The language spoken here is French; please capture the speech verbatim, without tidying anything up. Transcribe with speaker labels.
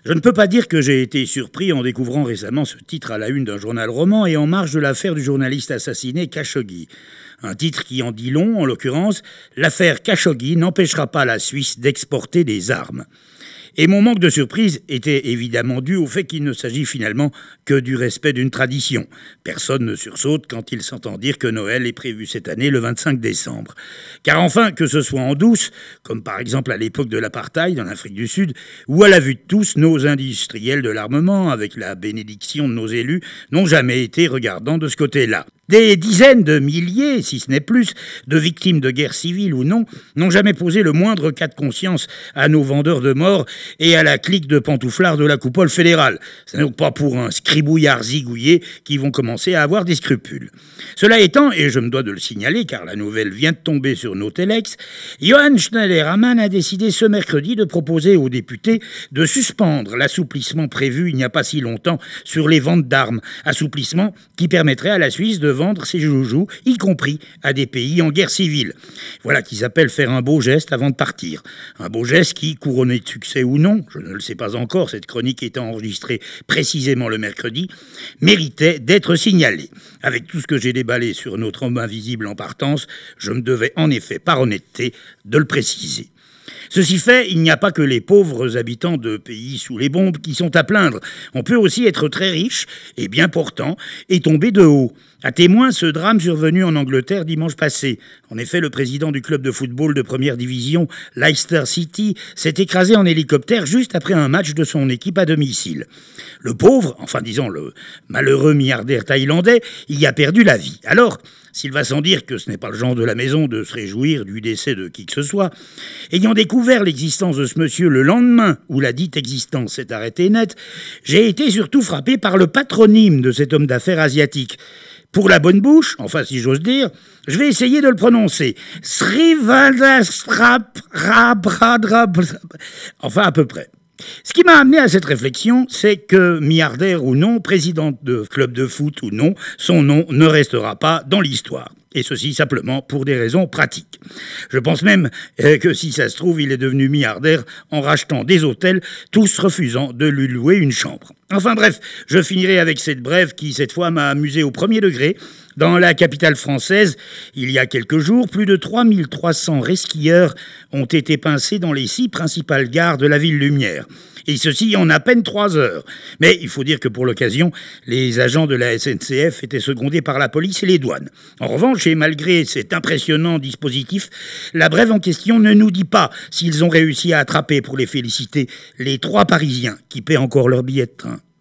Speaker 1: Je ne peux pas dire que j'ai été surpris en découvrant récemment ce titre à la une d'un journal roman et en marge de l'affaire du journaliste assassiné Khashoggi. Un titre qui en dit long, en l'occurrence, l'affaire Khashoggi n'empêchera pas la Suisse d'exporter des armes. Et mon manque de surprise était évidemment dû au fait qu'il ne s'agit finalement que du respect d'une tradition. Personne ne sursaute quand il s'entend dire que Noël est prévu cette année le vingt-cinq décembre. Car enfin, que ce soit en douce, comme par exemple à l'époque de l'apartheid en Afrique du Sud, ou à la vue de tous, nos industriels de l'armement, avec la bénédiction de nos élus, n'ont jamais été regardants de ce côté-là. Des dizaines de milliers, si ce n'est plus, de victimes de guerre civile ou non, n'ont jamais posé le moindre cas de conscience à nos vendeurs de morts et à la clique de pantouflards de la coupole fédérale. Ce n'est donc pas pour un scribouillard zigouillé qui vont commencer à avoir des scrupules. Cela étant, et je me dois de le signaler car la nouvelle vient de tomber sur nos téléx, Johann Schneiderman a décidé ce mercredi de proposer aux députés de suspendre l'assouplissement prévu il n'y a pas si longtemps sur les ventes d'armes. Assouplissement qui permettrait à la Suisse de vendre ses joujoux, y compris à des pays en guerre civile. Voilà qu'ils appellent faire un beau geste avant de partir. Un beau geste qui, couronné de succès ou non, je ne le sais pas encore, cette chronique étant enregistrée précisément le mercredi, méritait d'être signalé. Avec tout ce que j'ai déballé sur notre homme invisible en partance, je me devais en effet, par honnêteté, de le préciser. Ceci fait, il n'y a pas que les pauvres habitants de pays sous les bombes qui sont à plaindre. On peut aussi être très riche et bien portant et tomber de haut. À témoin, ce drame survenu en Angleterre dimanche passé. En effet, le président du club de football de première division, Leicester City, s'est écrasé en hélicoptère juste après un match de son équipe à domicile. Le pauvre, enfin disons le malheureux milliardaire thaïlandais, y a perdu la vie. Alors, s'il va sans dire que ce n'est pas le genre de la maison de se réjouir du décès de qui que ce soit, ayant découvert l'existence de ce monsieur le lendemain où la dite existence s'est arrêtée net, j'ai été surtout frappé par le patronyme de cet homme d'affaires asiatique. Pour la bonne bouche, enfin si j'ose dire, je vais essayer de le prononcer. Srivadastrap Rabradrab. Enfin à peu près. Ce qui m'a amené à cette réflexion, c'est que, milliardaire ou non, président de club de foot ou non, son nom ne restera pas dans l'histoire. Et ceci simplement pour des raisons pratiques. Je pense même euh, que si ça se trouve, il est devenu milliardaire en rachetant des hôtels, tous refusant de lui louer une chambre. Enfin bref, je finirai avec cette brève qui, cette fois, m'a amusé au premier degré. Dans la capitale française, il y a quelques jours, plus de trois mille trois cents resquilleurs ont été pincés dans les six principales gares de la ville lumière. Et ceci en à peine trois heures. Mais il faut dire que pour l'occasion, les agents de la S N C F étaient secondés par la police et les douanes. En revanche, et malgré cet impressionnant dispositif, la brève en question ne nous dit pas s'ils ont réussi à attraper, pour les féliciter, les trois Parisiens qui paient encore leur billet de train.